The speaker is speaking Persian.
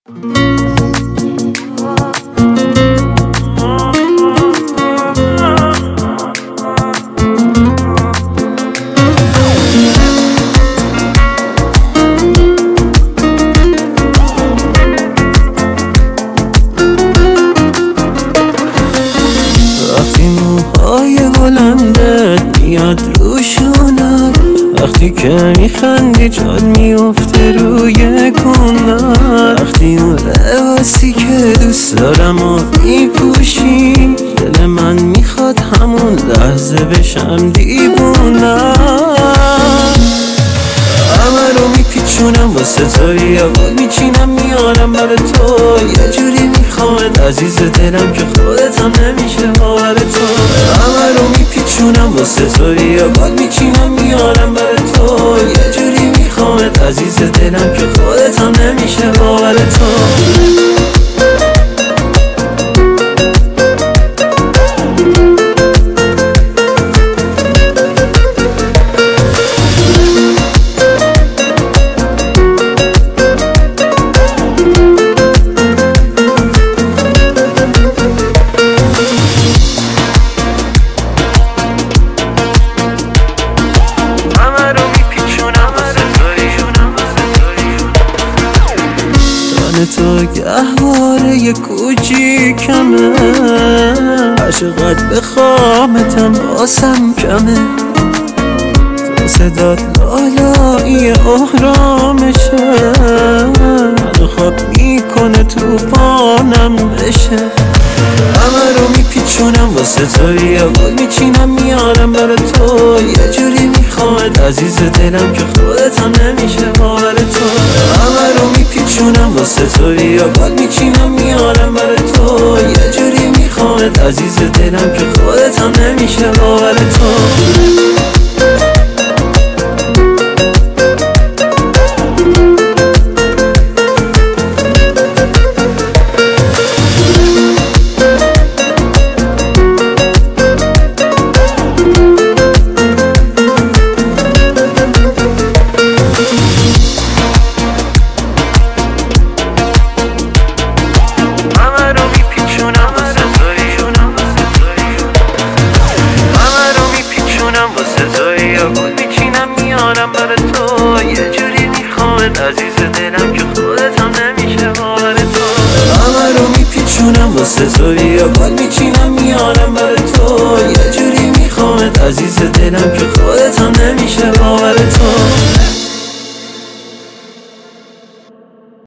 وقتی موهای بلندت میاد روشونم، وقتی که میخندی جاد میفته روی کنم، وقتی اون لباسی که دوست دارم و میپوشی، دل من میخواد همون لحظه بشم دیوونم. همه رو میپیچونم واسه تو، یا گل میچینم میارم برای تو، یه جوری میخوامت عزیز دلم که خودت هم نمیشه باور تو. همه رو میپیچونم واسه تو، یا گل میچینم میارم برای تو، یه جوری میخوامت عزیز دلم که خودت هم نمیشه باور تو. تو گهواره کوچیکمه، عشقت به خامتم باسم کمه، تو صدات لالایی احرامشه، منو خواب میکنه توفانم بشه. همه رو میپیچونم واسه تو، یا گل میچینم میارم برای تو، یه جوری میخوامت عزیز دلم که خودت هم نمیشه باور تو. همه رو میپیچونم واسه تو، یا گل میچینم میارم برای تو، یه جوری میخوامت عزیز دلم که خودت هم نمیشه باور تو. برای تو یه جوری میخوامت عزیز دلم که خودت هم نمیشه باور تو. همه رو میپیچونم واسه تو، یا گل میچینم میارم برای تو، یه جوری میخوامت عزیز دلم که خودت هم نمیشه باور تو.